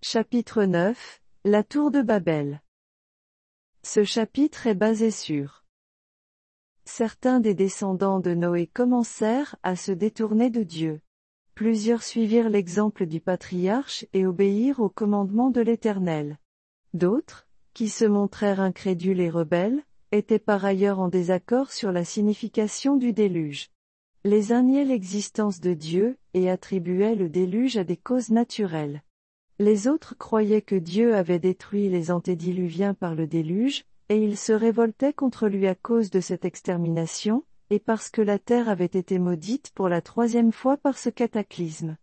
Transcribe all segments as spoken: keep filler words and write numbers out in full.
Chapitre neuf, la tour de Babel. Ce chapitre est basé sur certains des descendants de Noé commencèrent à se détourner de Dieu. Plusieurs suivirent l'exemple du patriarche et obéirent au commandement de l'Éternel. D'autres, qui se montrèrent incrédules et rebelles, étaient par ailleurs en désaccord sur la signification du déluge. Les uns niaient l'existence de Dieu, et attribuaient le déluge à des causes naturelles. Les autres croyaient que Dieu avait détruit les antédiluviens par le déluge, et ils se révoltaient contre lui à cause de cette extermination, et parce que la terre avait été maudite pour la troisième fois par ce cataclysme.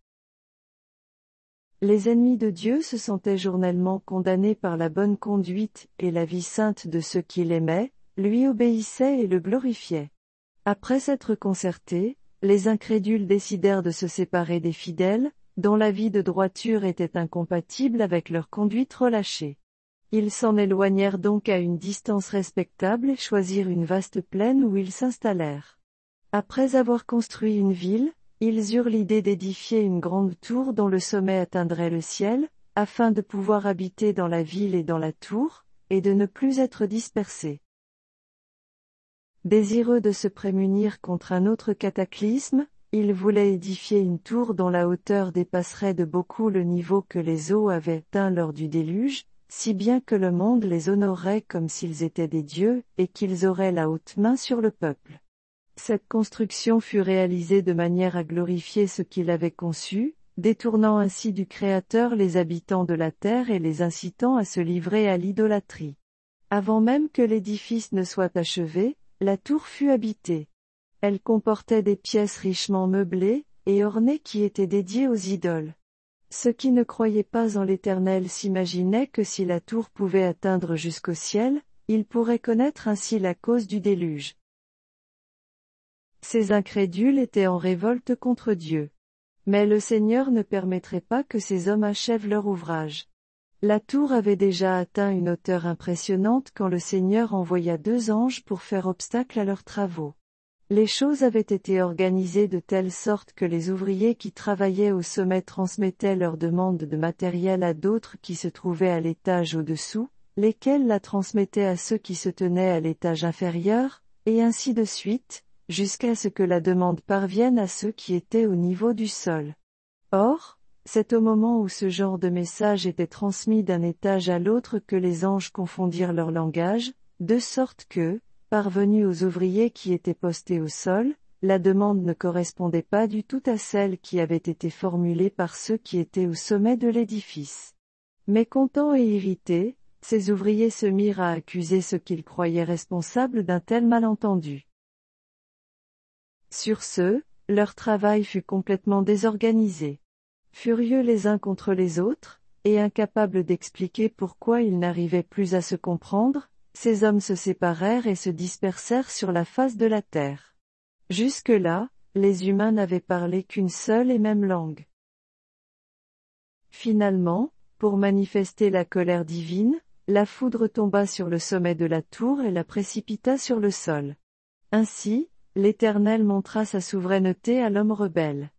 Les ennemis de Dieu se sentaient journellement condamnés par la bonne conduite et la vie sainte de ceux qui l'aimaient, lui obéissaient et le glorifiaient. Après s'être concertés, les incrédules décidèrent de se séparer des fidèles, dont la vie de droiture était incompatible avec leur conduite relâchée. Ils s'en éloignèrent donc à une distance respectable et choisirent une vaste plaine où ils s'installèrent. Après avoir construit une ville, ils eurent l'idée d'édifier une grande tour dont le sommet atteindrait le ciel, afin de pouvoir habiter dans la ville et dans la tour, et de ne plus être dispersés. Désireux de se prémunir contre un autre cataclysme, ils voulaient édifier une tour dont la hauteur dépasserait de beaucoup le niveau que les eaux avaient atteint lors du déluge, si bien que le monde les honorerait comme s'ils étaient des dieux, et qu'ils auraient la haute main sur le peuple. Cette construction fut réalisée de manière à glorifier ce qu'il avait conçu, détournant ainsi du Créateur les habitants de la terre et les incitant à se livrer à l'idolâtrie. Avant même que l'édifice ne soit achevé, la tour fut habitée. Elle comportait des pièces richement meublées, et ornées qui étaient dédiées aux idoles. Ceux qui ne croyaient pas en l'Éternel s'imaginaient que si la tour pouvait atteindre jusqu'au ciel, ils pourraient connaître ainsi la cause du déluge. Ces incrédules étaient en révolte contre Dieu. Mais le Seigneur ne permettrait pas que ces hommes achèvent leur ouvrage. La tour avait déjà atteint une hauteur impressionnante quand le Seigneur envoya deux anges pour faire obstacle à leurs travaux. Les choses avaient été organisées de telle sorte que les ouvriers qui travaillaient au sommet transmettaient leurs demandes de matériel à d'autres qui se trouvaient à l'étage au-dessous, lesquels la transmettaient à ceux qui se tenaient à l'étage inférieur, et ainsi de suite, jusqu'à ce que la demande parvienne à ceux qui étaient au niveau du sol. Or, c'est au moment où ce genre de message était transmis d'un étage à l'autre que les anges confondirent leur langage, de sorte que, parvenus aux ouvriers qui étaient postés au sol, la demande ne correspondait pas du tout à celle qui avait été formulée par ceux qui étaient au sommet de l'édifice. Mécontents et irrités, ces ouvriers se mirent à accuser ceux qu'ils croyaient responsables d'un tel malentendu. Sur ce, leur travail fut complètement désorganisé. Furieux les uns contre les autres, et incapables d'expliquer pourquoi ils n'arrivaient plus à se comprendre, ces hommes se séparèrent et se dispersèrent sur la face de la terre. Jusque-là, les humains n'avaient parlé qu'une seule et même langue. Finalement, pour manifester la colère divine, la foudre tomba sur le sommet de la tour et la précipita sur le sol. Ainsi, l'Éternel montra sa souveraineté à l'homme rebelle.